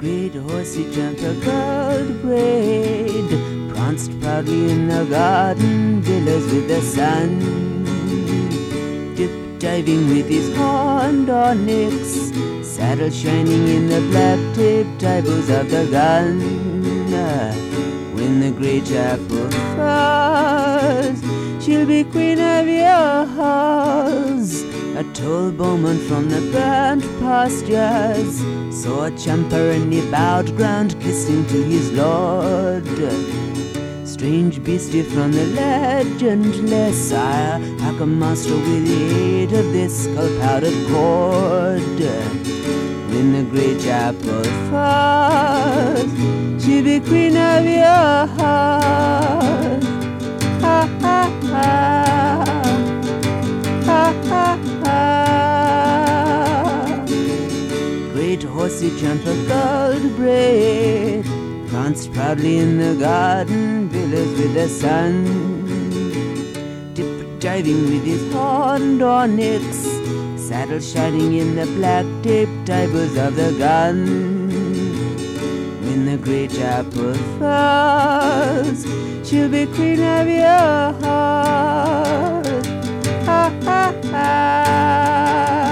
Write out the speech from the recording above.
great horsey jumped a gold braid, pranced proudly in the garden, billows with the sun, dip-diving with his horned onyx, saddle shining in the black-tipped eyeballs of the gun. When the great apple falls, she'll be queen of your halls. A tall bowman from the burnt pastures saw a champer and he bowed ground, kissing to his lord. Strange beastie from the legendless sire, like a master with the aid of this skull-powdered cord. When the great apple falls, she'll be queen of your heart. Ha ha ha, ha ha ha. Great horsey jumper gold braid, pranced proudly in the garden, billows with the sun, dip-diving with his horned onyx, saddle shining in the black-tipped eyeballs of the gun. When the great apple falls, she'll be queen of your heart. Ha ha ha.